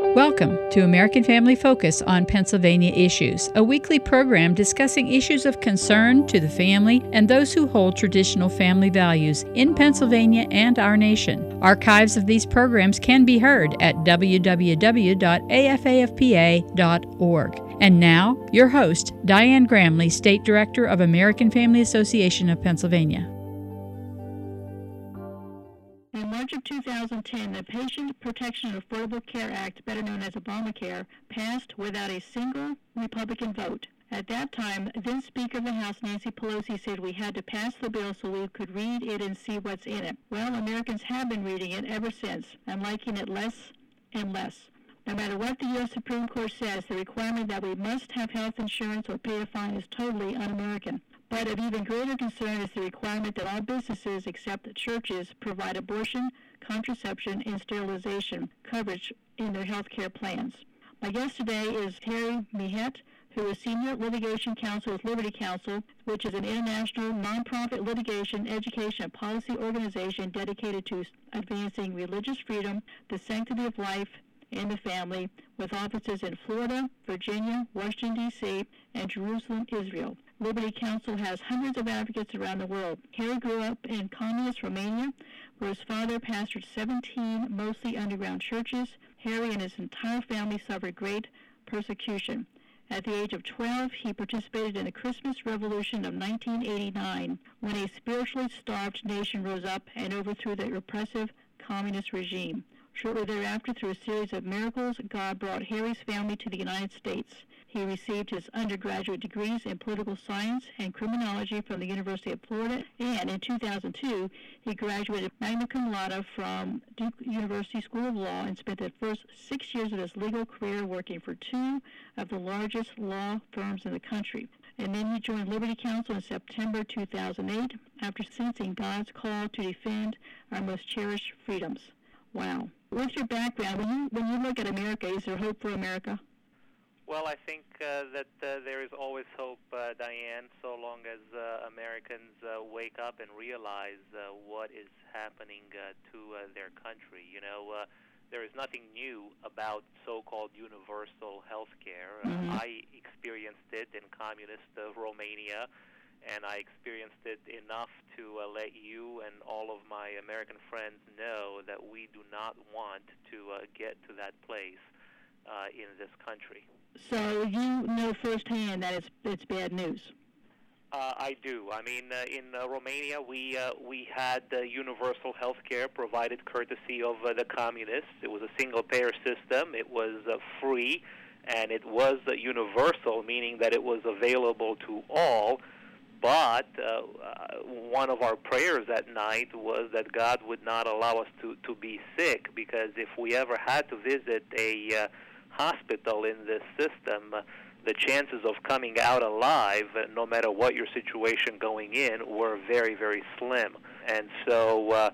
Welcome to American Family Focus on Pennsylvania Issues, a weekly program discussing issues of concern to the family and those who hold traditional family values in Pennsylvania and our nation. Archives of these programs can be heard at www.afafpa.org. And now, your host, Diane Gramley, State Director of American Family Association of Pennsylvania. In March of 2010, the Patient Protection and Affordable Care Act, better known as Obamacare, passed without a single Republican vote. At that time, then Speaker of the House Nancy Pelosi said we had to pass the bill so we could read it and see what's in it. Well, Americans have been reading it ever since and liking it less and less. No matter what the U.S. Supreme Court says, the requirement that we must have health insurance or pay a fine is totally un-American. But of even greater concern is the requirement that all businesses, except churches, provide abortion, contraception, and sterilization coverage in their health care plans. My guest today is Terry Mehet, who is Senior Litigation Counsel with Liberty Counsel, which is an international nonprofit litigation, education, and policy organization dedicated to advancing religious freedom, the sanctity of life, and the family, with offices in Florida, Virginia, Washington, D.C., and Jerusalem, Israel. Liberty Counsel has hundreds of advocates around the world. Harry grew up in communist Romania, where his father pastored 17 mostly underground churches. Harry and his entire family suffered great persecution. At the age of 12, he participated in the Christmas Revolution of 1989, when a spiritually starved nation rose up and overthrew the repressive communist regime. Shortly thereafter, through a series of miracles, God brought Harry's family to the United States. He received his undergraduate degrees in political science and criminology from the University of Florida, and in 2002, he graduated magna cum laude from Duke University School of Law and spent the first 6 years of his legal career working for two of the largest law firms in the country. And then he joined Liberty Counsel in September 2008 after sensing God's call to defend our most cherished freedoms. Wow. What's your background? When you look at America, is there hope for America? Well, I think that there is always hope, Diane, so long as Americans wake up and realize what is happening to their country. You know, there is nothing new about so-called universal health care. I experienced it in communist Romania, and I experienced it enough to let you and all of my American friends know that we do not want to get to that place in this country. So you know firsthand that it's bad news. I do. I mean, in Romania, we had universal health care provided courtesy of the communists. It was a single-payer system. It was free, and it was universal, meaning that it was available to all. But one of our prayers that night was that God would not allow us to be sick, because if we ever had to visit a hospital in this system, the chances of coming out alive, no matter what your situation going in, were very, very slim. And so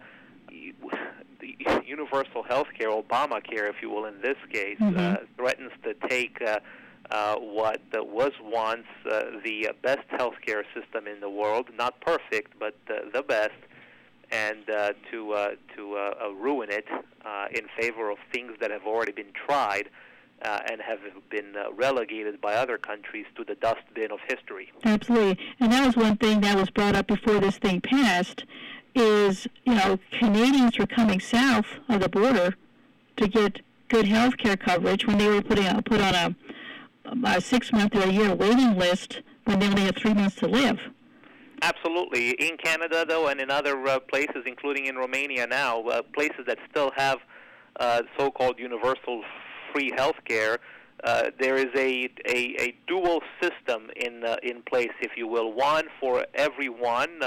the universal health care, Obamacare, if you will, in this case, threatens to take what was once the best healthcare system in the world, not perfect, but the best, and to ruin it in favor of things that have already been tried and have been relegated by other countries to the dustbin of history. Absolutely. And that was one thing that was brought up before this thing passed, is, you know, Canadians were coming south of the border to get good health care coverage when they were put on a 6-month or a year waiting list when they only had 3 months to live. Absolutely. In Canada, though, and in other places, including in Romania now, places that still have so-called universal free health care, there is a dual system in place, if you will. One for everyone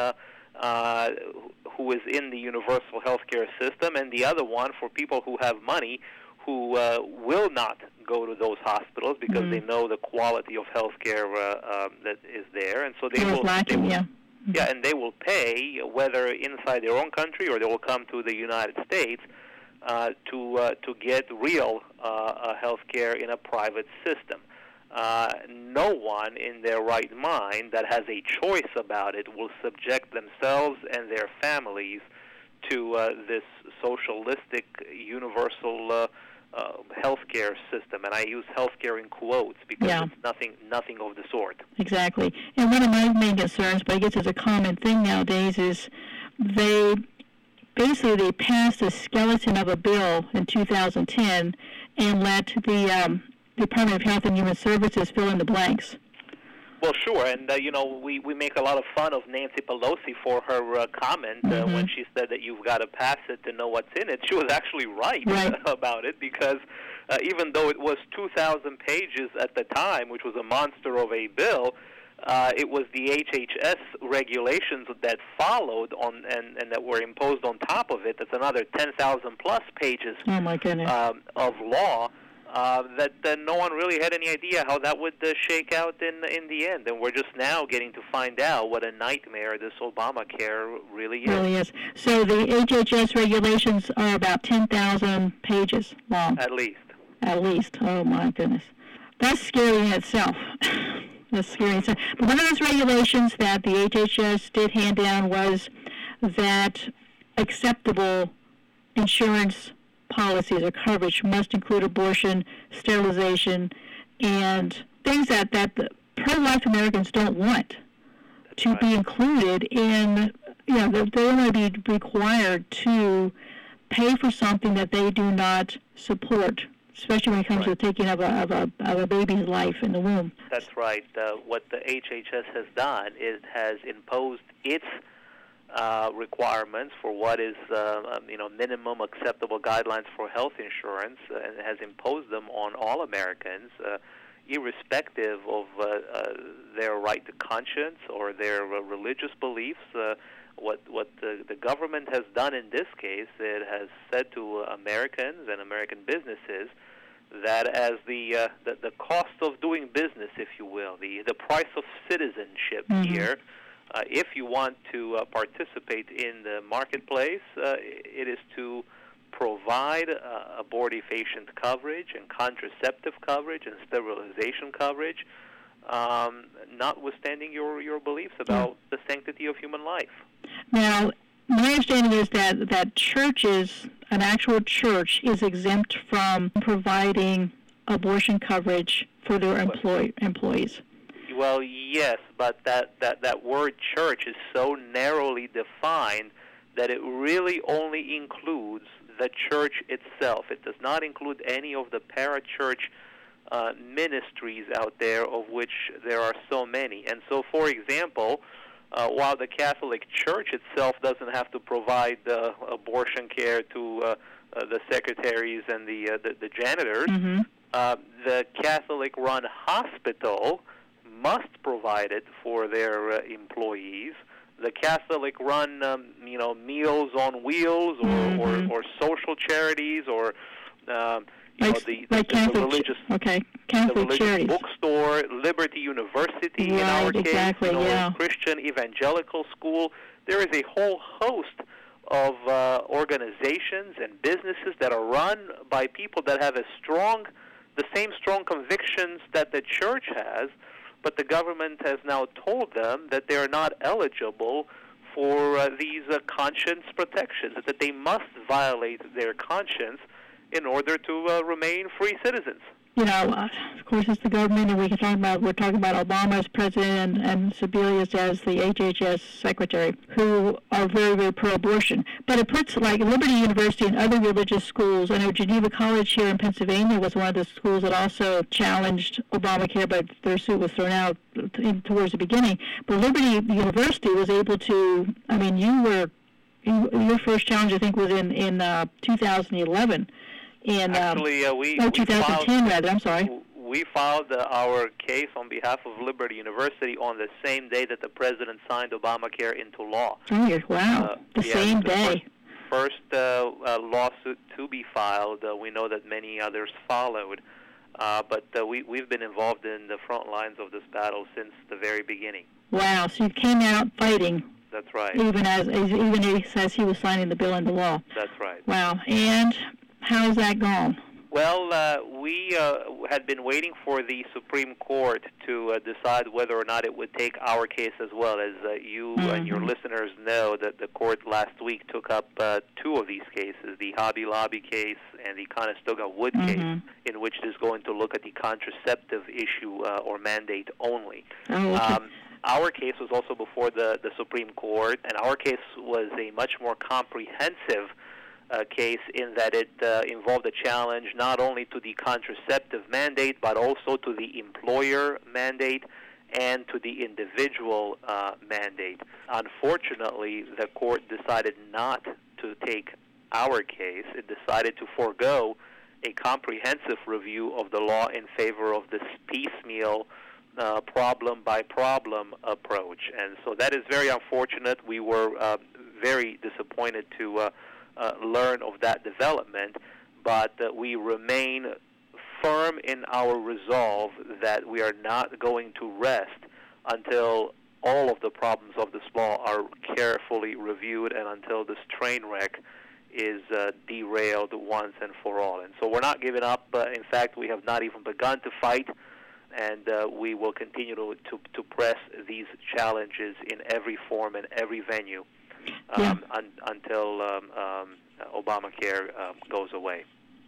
who is in the universal health care system, and the other one for people who have money who will not go to those hospitals because they know the quality of health care that is there, and so they will and they will pay, whether inside their own country or they will come to the United States to get real health care in a private system. No one in their right mind that has a choice about it will subject themselves and their families to this socialistic, universal healthcare system, and I use healthcare in quotes because it's nothing of the sort. Exactly. And one of my main concerns, but I guess it's a common thing nowadays, is they passed a skeleton of a bill in 2010 and let the Department of Health and Human Services fill in the blanks. Well, sure, and we make a lot of fun of Nancy Pelosi for her comment when she said that you've got to pass it to know what's in it. She was actually right. About it because even though it was 2,000 pages at the time, which was a monster of a bill, it was the HHS regulations that followed on and that were imposed on top of it. That's another 10,000 plus pages oh my goodness. Of law. That no one really had any idea how that would shake out in the end. And we're just now getting to find out what a nightmare this Obamacare really is. Really is. So the HHS regulations are about 10,000 pages long. At least. At least. Oh, my goodness. That's scary in itself. That's scary in itself. But one of those regulations that the HHS did hand down was that acceptable insurance policies or coverage must include abortion, sterilization, and things that the pro-life Americans don't want to be included in. They don't want to be required to pay for something that they do not support, especially when it comes to the taking of a baby's life in the womb. That's right. What the HHS has done is has imposed its requirements for what is minimum acceptable guidelines for health insurance, and has imposed them on all Americans, irrespective of their right to conscience or their religious beliefs. What the government has done in this case, it has said to Americans and American businesses that as the cost of doing business, if you will, the price of citizenship here. If you want to participate in the marketplace, it is to provide abortifacient coverage and contraceptive coverage and sterilization coverage, notwithstanding your beliefs about the sanctity of human life. Now, my understanding is that churches, an actual church, is exempt from providing abortion coverage for their employees. Well, yes, but that word church is so narrowly defined that it really only includes the church itself. It does not include any of the parachurch ministries out there, of which there are so many. And so, for example, while the Catholic Church itself doesn't have to provide abortion care to the secretaries and the janitors, the Catholic-run hospital must provide it for their employees. The Catholic-run, Meals on Wheels or social charities or the religious Catholic charities. Bookstore, Liberty University in our case, Christian Evangelical School. There is a whole host of organizations and businesses that are run by people that have the same strong convictions that the church has, but the government has now told them that they are not eligible for these conscience protections, that they must violate their conscience in order to remain free citizens. Of course, it's the government, and we're talking about Obama as president and Sebelius as the HHS secretary, who are very, very pro-abortion. But it puts, like Liberty University and other religious schools. I know Geneva College here in Pennsylvania was one of the schools that also challenged Obamacare, but their suit was thrown out towards the beginning. But Liberty University was able to, your first challenge, I think, was in 2011. Actually, 2010 rather. I'm sorry. We filed our case on behalf of Liberty University on the same day that the president signed Obamacare into law. Oh, wow! The same day. First lawsuit to be filed. We know that many others followed, but we've been involved in the front lines of this battle since the very beginning. Wow! So you came out fighting. That's right. Even as he was signing the bill into law. That's right. Wow! And how's that gone? Well, we had been waiting for the Supreme Court to decide whether or not it would take our case as well. As you and your listeners know, that the court last week took up two of these cases, the Hobby Lobby case and the Conestoga Wood case, in which it is going to look at the contraceptive issue or mandate only. Oh, okay. Our case was also before the Supreme Court, and our case was a much more comprehensive case in that it involved a challenge not only to the contraceptive mandate, but also to the employer mandate and to the individual mandate. Unfortunately, the court decided not to take our case. It decided to forego a comprehensive review of the law in favor of this piecemeal problem-by-problem approach. And so that is very unfortunate. We were very disappointed to learn of that development, but we remain firm in our resolve that we are not going to rest until all of the problems of this law are carefully reviewed and until this train wreck is derailed once and for all. And so we're not giving up. In fact, we have not even begun to fight, and we will continue to press these challenges in every form and every venue until Obamacare goes away.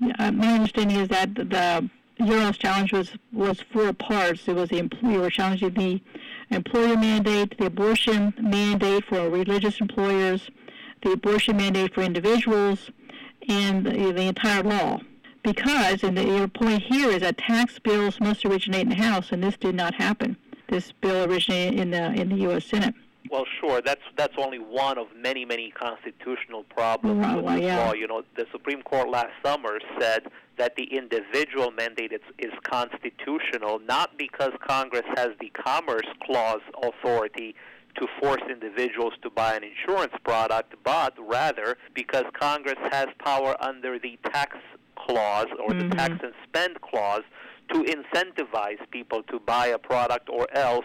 My understanding is that the Euro's challenge was four parts. It was the employer challenging the employer mandate, the abortion mandate for religious employers, the abortion mandate for individuals, and the entire law. Because, and your point here is that tax bills must originate in the House, and this did not happen. This bill originated in the U.S. Senate. Well, sure. That's only one of many, many constitutional problems with this law. You know, the Supreme Court last summer said that the individual mandate is constitutional, not because Congress has the Commerce Clause authority to force individuals to buy an insurance product, but rather because Congress has power under the tax clause or the tax and spend clause to incentivize people to buy a product or else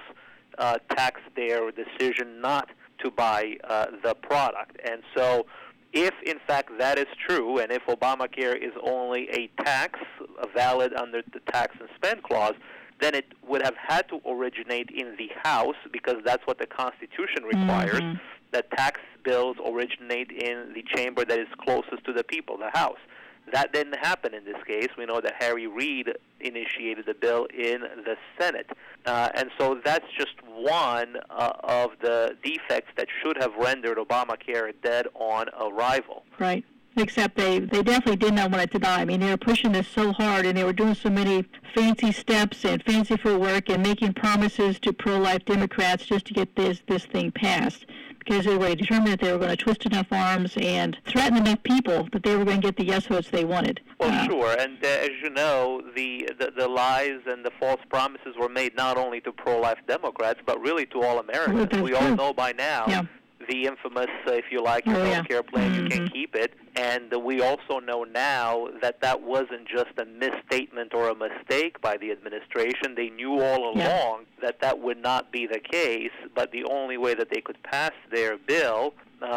tax their decision not to buy the product. And so if, in fact, that is true, and if Obamacare is only a tax valid under the tax and spend clause, then it would have had to originate in the House, because that's what the Constitution requires, that tax bills originate in the chamber that is closest to the people, the House. That didn't happen in this case. We know that Harry Reid initiated the bill in the Senate. And so that's just one of the defects that should have rendered Obamacare dead on arrival. Right. Except they definitely did not want it to die. I mean, they were pushing this so hard, and they were doing so many fancy steps and fanciful work and making promises to pro-life Democrats just to get this thing passed, because they were determined that they were going to twist enough arms and threaten enough people that they were going to get the yes votes they wanted. Well, sure, and as you know, the lies and the false promises were made not only to pro-life Democrats, but really to all Americans. Well, we all know by now the infamous, if you like, your health care plan, you can keep it. And we also know now that that wasn't just a misstatement or a mistake by the administration. They knew all along that that would not be the case, but the only way that they could pass their bill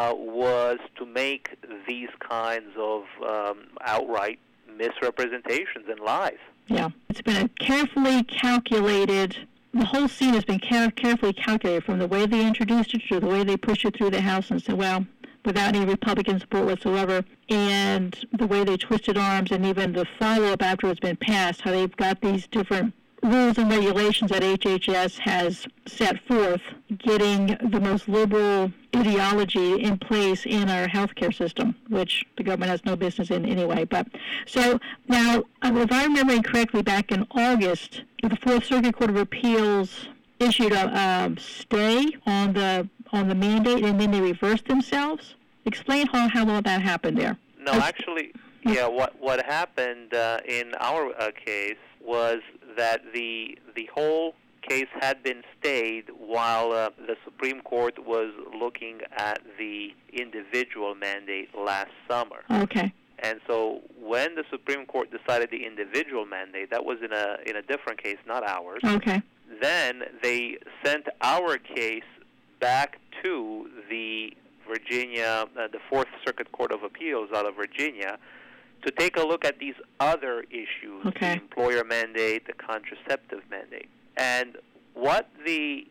was to make these kinds of outright misrepresentations and lies. Yeah, it's been a carefully calculated. The whole scene has been carefully calculated, from the way they introduced it to the way they pushed it through the House and said, well, without any Republican support whatsoever, and the way they twisted arms, and even the follow-up after it's been passed, how they've got these different rules and regulations that HHS has set forth, getting the most liberal ideology in place in our healthcare system, which the government has no business in anyway. But so now, if I'm remembering correctly, back in August, the Fourth Circuit Court of Appeals issued a stay on the mandate, and then they reversed themselves. Explain how all that happened there. No, actually, what happened in our case was that the whole case had been stayed while the Supreme Court was looking at the individual mandate last summer. Okay. And so when the Supreme Court decided the individual mandate, that was in a different case, not ours. Okay. Then they sent our case back to the Virginia, the Fourth Circuit Court of Appeals out of Virginia, to take a look at these other issues, okay. the employer mandate, the contraceptive mandate. And what the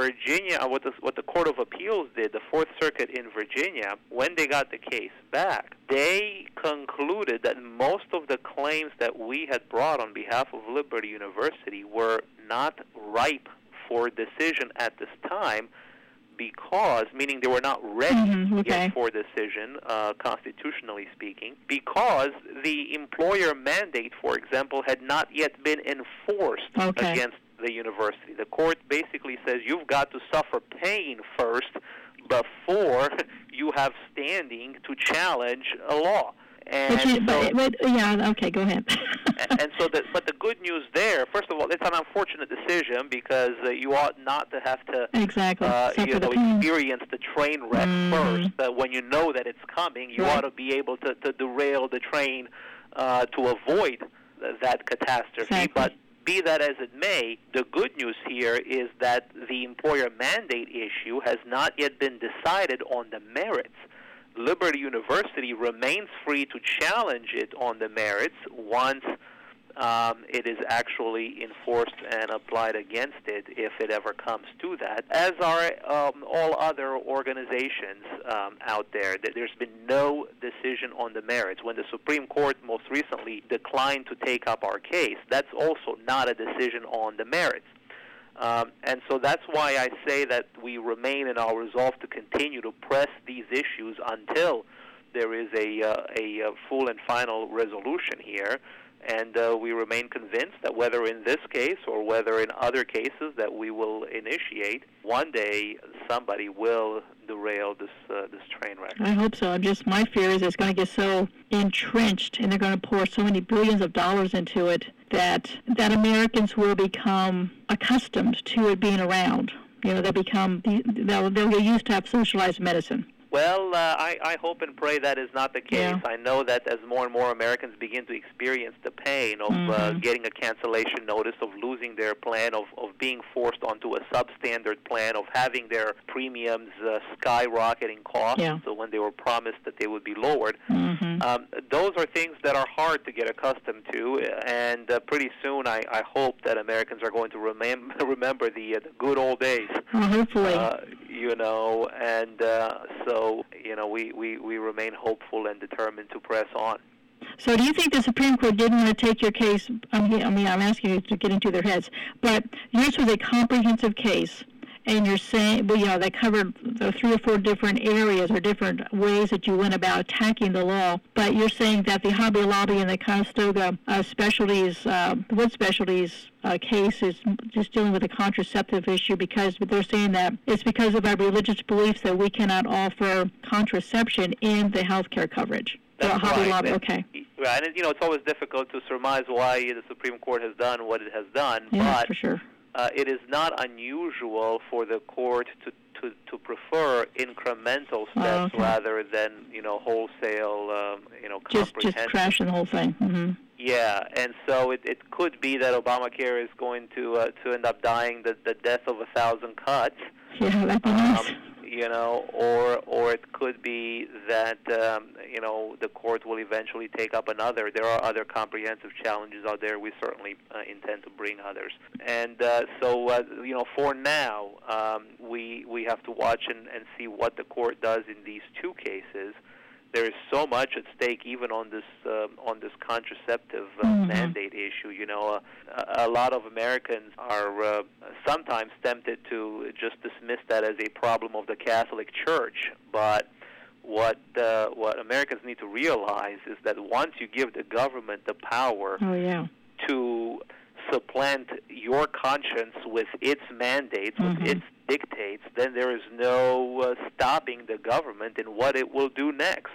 Court of Appeals did, the Fourth Circuit in Virginia, when they got the case back, they concluded that most of the claims that we had brought on behalf of Liberty University were not ripe for decision at this time because, meaning they were not ready yet for decision, constitutionally speaking, because the employer mandate, for example, had not yet been enforced against the university. The court basically says you've got to suffer pain first before you have standing to challenge a law. And okay, go ahead. And so, but the good news there, first of all, it's an unfortunate decision because you ought not to have to experience the train wreck first. When you know that it's coming, you ought to be able to derail the train to avoid that catastrophe. Exactly. But be that as it may, the good news here is that the employer mandate issue has not yet been decided on the merits. Liberty University remains free to challenge it on the merits once it is actually enforced and applied against it, if it ever comes to that, as are all other organizations out there. There's been no decision on the merits. When the Supreme Court most recently declined to take up our case, that's also not a decision on the merits. And so that's why I say that we remain in our resolve to continue to press these issues until there is a full and final resolution here. And we remain convinced that whether in this case or whether in other cases that we will initiate, one day somebody will derail this train wreck. I hope so. My fear is it's going to get so entrenched and they're going to pour so many billions of dollars into it that Americans will become accustomed to it being around. They'll get used to have socialized medicine. Well, I hope and pray that is not the case. Yeah. I know that as more and more Americans begin to experience the pain of getting a cancellation notice, of losing their plan, of being forced onto a substandard plan, of having their premiums skyrocketing costs, so when they were promised that they would be lowered, those are things that are hard to get accustomed to, and pretty soon I hope that Americans are going to remember the good old days. Hopefully. And so, we remain hopeful and determined to press on. So do you think the Supreme Court didn't want to take your case? I'm asking you to get into their heads, but yours was a comprehensive case, and you're saying, they covered the 3 or 4 different areas or different ways that you went about attacking the law, but you're saying that the Hobby Lobby and the Conestoga Wood Specialties case is just dealing with a contraceptive issue because they're saying that it's because of our religious beliefs that we cannot offer contraception in the health care coverage. That's Hobby right. Lobby, okay. Right, and it's always difficult to surmise why the Supreme Court has done what it has done, Yeah, but for sure. It is not unusual for the court to prefer incremental steps rather than wholesale comprehensive. Just crashing the whole thing. Mm-hmm. Yeah, and so it could be that Obamacare is going to end up dying the death of 1,000 cuts. Yeah, that'd be nice. Or it could be that the court will eventually take up another. There are other comprehensive challenges out there. We certainly intend to bring others. And so for now, we have to watch and see what the court does in these 2 cases. There is so much at stake, even on this contraceptive mandate issue. A lot of Americans are sometimes tempted to just dismiss that as a problem of the Catholic Church. But what Americans need to realize is that once you give the government the power to supplant your conscience with its mandates, with its dictates, then there is no stopping the government in what it will do next.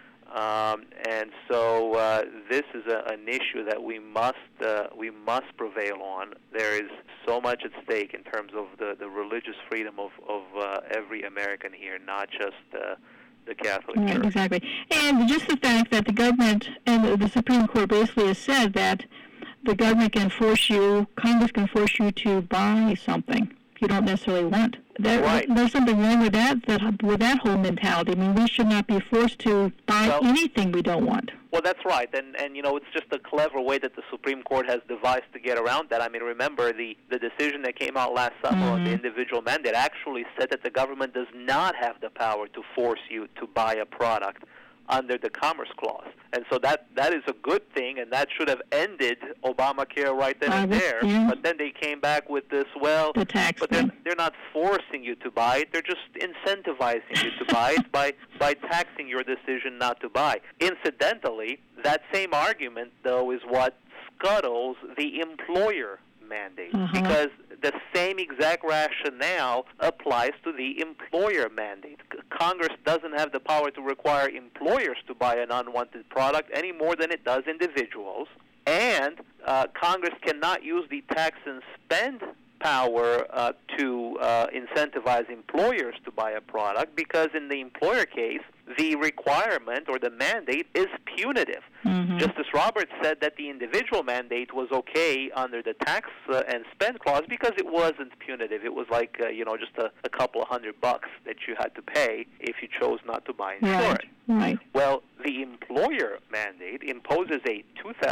And so this is an issue that we must prevail on. There is so much at stake in terms of the religious freedom of every American here, not just the Catholic Church. Exactly. And just the fact that the government and the Supreme Court basically has said that the government can Congress can force you to buy something. you don't necessarily want. Right. There's something wrong with that whole mentality. I mean, we should not be forced to buy anything we don't want. Well, that's right, and it's just a clever way that the Supreme Court has devised to get around that. I mean, remember the decision that came out last summer on the individual mandate actually said that the government does not have the power to force you to buy a product under the Commerce Clause. And so that is a good thing, and that should have ended Obamacare right then and there. Yeah. But then they came back with this, the tax but they're not forcing you to buy it. They're just incentivizing you to buy it by taxing your decision not to buy. Incidentally, that same argument, though, is what scuttles the employer mandate, because the same exact rationale applies to the employer mandate. Congress doesn't have the power to require employers to buy an unwanted product any more than it does individuals, and Congress cannot use the tax and spend power to incentivize employers to buy a product, because in the employer case, the requirement or the mandate is punitive. Justice Roberts said that the individual mandate was okay under the tax and spend clause because it wasn't punitive. It was like, just a couple of $100 that you had to pay if you chose not to buy insurance. Right. Well, the employer mandate imposes a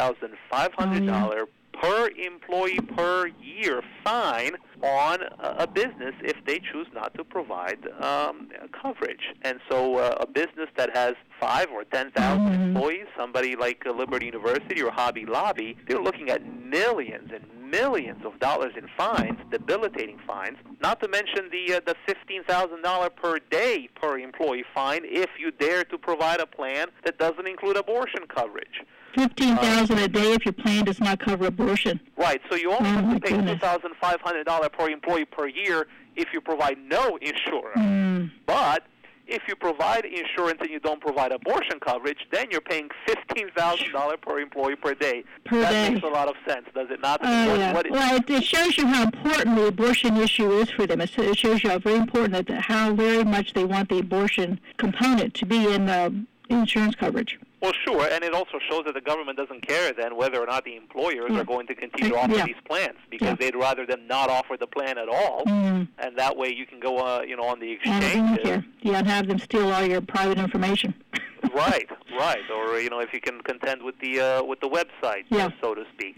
$2,500 per employee per year fine on a business if they choose not to provide coverage. And so a business that has 5,000 or 10,000 employees, somebody like Liberty University or Hobby Lobby, they're looking at millions and millions of dollars in fines, debilitating fines, not to mention the $15,000 per day per employee fine if you dare to provide a plan that doesn't include abortion coverage. $15,000 a day if your plan does not cover abortion. Right, so you only have to pay $2,500 per employee per year if you provide no insurance. But if you provide insurance and you don't provide abortion coverage, then you're paying $15,000 per employee per day. That makes a lot of sense, does it not? It shows you how important the abortion issue is for them. It shows you how very important, how very much they want the abortion component to be in the insurance coverage. Well, sure, and it also shows that the government doesn't care then whether or not the employers are going to continue to offer these plans, because they'd rather them not offer the plan at all, and that way you can go, on the exchanges. And have them steal all your private information. Right, or if you can contend with the website, so to speak.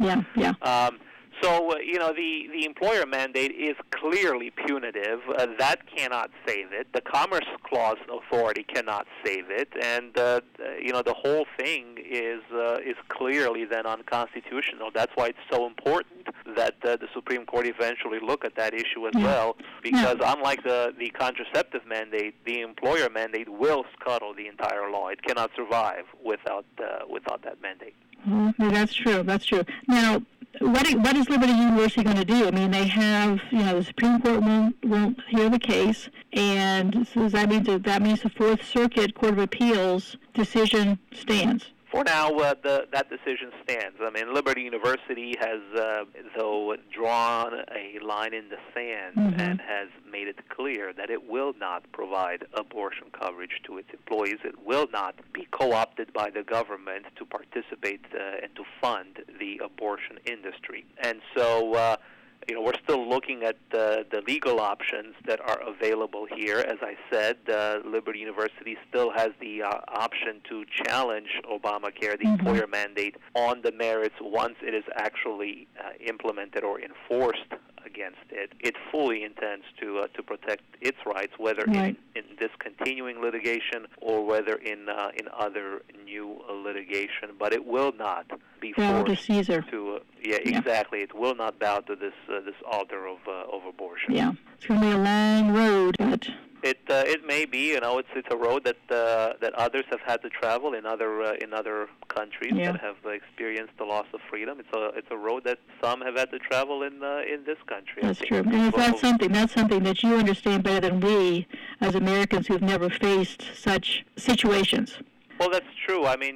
So, the employer mandate is clearly punitive. That cannot save it. The Commerce Clause authority cannot save it. And, the whole thing is clearly then unconstitutional. That's why it's so important that the Supreme Court eventually look at that issue as well, because unlike the contraceptive mandate, the employer mandate will scuttle the entire law. It cannot survive without that mandate. That's true. Now, what is Liberty University going to do? I mean, they have, the Supreme Court won't hear the case, and so that means the Fourth Circuit Court of Appeals decision stands. For now, that decision stands. I mean, Liberty University has, though, drawn a line in the sand and has made it clear that it will not provide abortion coverage to its employees. It will not be co-opted by the government to participate and to fund the abortion industry. And so, we're still looking at the legal options that are available here. As I said, Liberty University still has the option to challenge Obamacare, the employer mandate, on the merits once it is actually implemented or enforced against it. It fully intends to protect its rights, whether in this continuing litigation or whether in other new litigation. But it will not be forced to Caesar. Exactly. It will not bow to this altar of abortion. Yeah, it's going to be a long road, but it may be. It's a road that others have had to travel in other countries that have experienced the loss of freedom. It's a road that some have had to travel in this country. That's true. And that's something that you understand better than we, as Americans who have never faced such situations. Well, that's true. I mean,